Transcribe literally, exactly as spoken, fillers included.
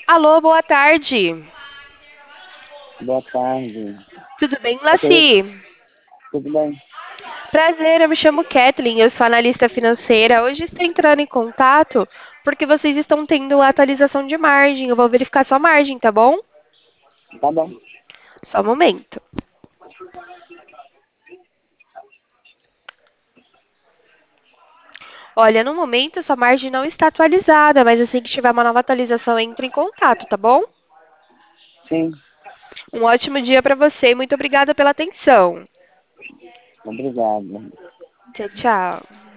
Alô, boa tarde. Boa tarde. Tudo bem, Ok, Laci? tudo bem? Prazer, eu me chamo Kathleen, eu sou analista financeira. Hoje estou entrando em contato porque vocês estão tendo atualização de margem. Eu vou verificar sua margem, tá bom? Tá bom. Só um momento. Olha, no momento sua margem não está atualizada, mas assim que tiver uma nova atualização, entre em contato, tá bom? Sim, Um ótimo dia para você e muito obrigada pela atenção. obrigado. Tchau, tchau.